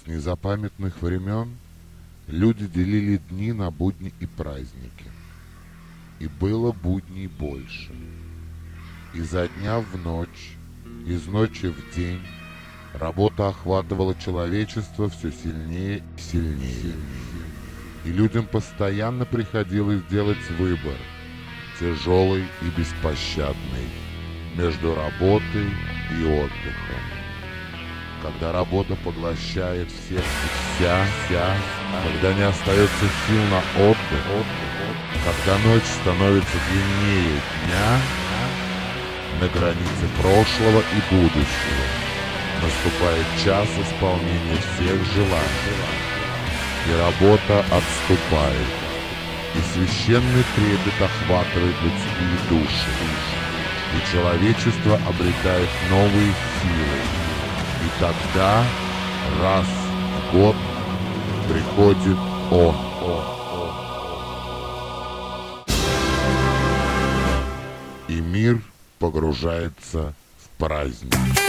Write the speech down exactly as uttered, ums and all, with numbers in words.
С незапамятных времен люди делили дни на будни и праздники. И было будней больше. Изо дня в ночь, из ночи в день работа охватывала человечество все сильнее и сильнее. И людям постоянно приходилось делать выбор, тяжелый и беспощадный, между работой и отдыхом. Когда работа поглощает всех и вся, вся, когда не остается сил на отдых, когда ночь становится длиннее дня, на границе прошлого и будущего наступает час исполнения всех желаний, и работа отступает, и священный трепет охватывает людские души, и человечество обретает новые силы. И тогда раз в год приходит он. И мир погружается в праздник.